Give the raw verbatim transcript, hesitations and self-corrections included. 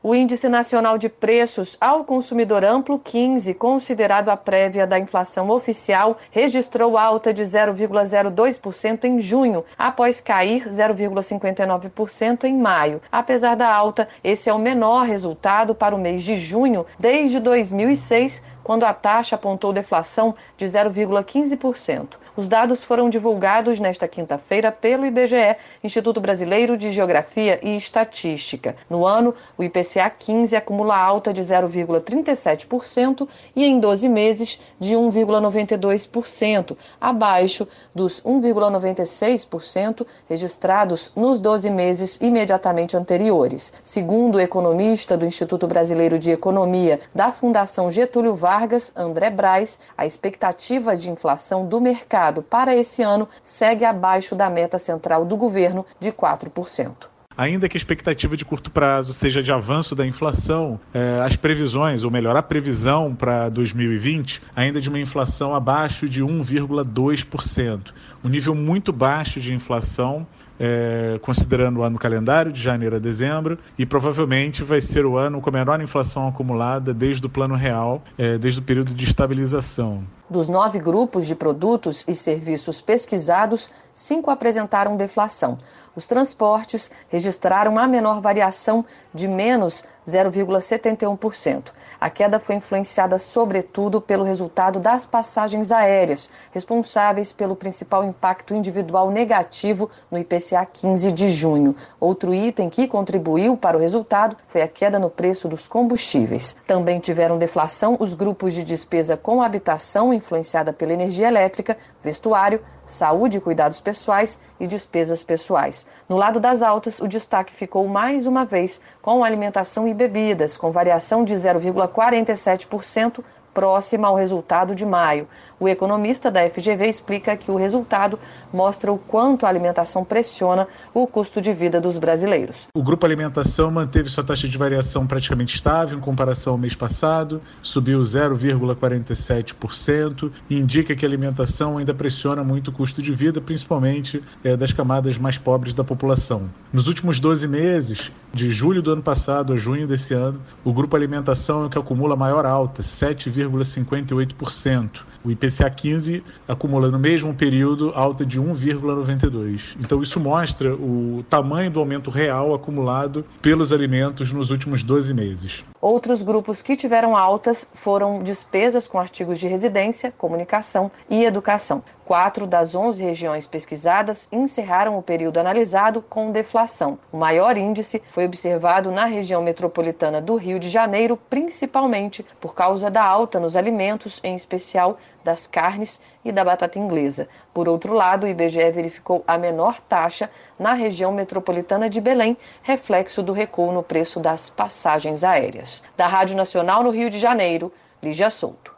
O Índice Nacional de Preços ao Consumidor Amplo, quinze, considerado a prévia da inflação oficial, registrou alta de zero vírgula zero dois por cento em junho, após cair zero vírgula cinquenta e nove por cento em maio. Apesar da alta, esse é o menor resultado para o mês de junho desde dois mil e seis, quando a taxa apontou deflação de zero vírgula quinze por cento. Os dados foram divulgados nesta quinta-feira pelo I B G E, Instituto Brasileiro de Geografia e Estatística. No ano, o I P C A quinze acumula alta de zero vírgula trinta e sete por cento e em doze meses de um vírgula noventa e dois por cento, abaixo dos um vírgula noventa e seis por cento registrados nos doze meses imediatamente anteriores. Segundo o economista do Instituto Brasileiro de Economia da Fundação Getúlio Vargas, André Braz, a expectativa de inflação do mercado para esse ano segue abaixo da meta central do governo de quatro por cento. Ainda que a expectativa de curto prazo seja de avanço da inflação, eh, as previsões, ou melhor, a previsão para dois mil e vinte, ainda de uma inflação abaixo de um vírgula dois por cento. Um nível muito baixo de inflação, É, considerando o ano calendário, de janeiro a dezembro, e provavelmente vai ser o ano com a menor inflação acumulada desde o Plano Real, é, desde o período de estabilização. Dos nove grupos de produtos e serviços pesquisados, cinco apresentaram deflação. Os transportes registraram a menor variação de menos zero vírgula setenta e um por cento. A queda foi influenciada sobretudo pelo resultado das passagens aéreas, responsáveis pelo principal impacto individual negativo no I P C A quinze de junho. Outro item que contribuiu para o resultado foi a queda no preço dos combustíveis. Também tiveram deflação os grupos de despesa com habitação, influenciada pela energia elétrica, vestuário, saúde e cuidados pessoais e despesas pessoais. No lado das altas, o destaque ficou mais uma vez com alimentação e bebidas, com variação de zero vírgula quarenta e sete por cento, próxima ao resultado de maio. O economista da F G V explica que o resultado mostra o quanto a alimentação pressiona o custo de vida dos brasileiros. O grupo alimentação manteve sua taxa de variação praticamente estável em comparação ao mês passado, subiu zero vírgula quarenta e sete por cento e indica que a alimentação ainda pressiona muito o custo de vida, principalmente é, das camadas mais pobres da população. Nos últimos doze meses, de julho do ano passado a junho desse ano, o grupo alimentação é o que acumula maior alta, sete vírgula cinquenta e oito por cento. O I P C A quinze acumula no mesmo período alta de um vírgula noventa e dois por cento. Então isso mostra o tamanho do aumento real acumulado pelos alimentos nos últimos doze meses. Outros grupos que tiveram altas foram despesas com artigos de residência, comunicação e educação. Quatro das onze regiões pesquisadas encerraram o período analisado com deflação. O maior índice foi observado na região metropolitana do Rio de Janeiro, principalmente por causa da alta nos alimentos, em especial das carnes e da batata inglesa. Por outro lado, o I B G E verificou a menor taxa na região metropolitana de Belém, reflexo do recuo no preço das passagens aéreas. Da Rádio Nacional no Rio de Janeiro, Lígia Souto.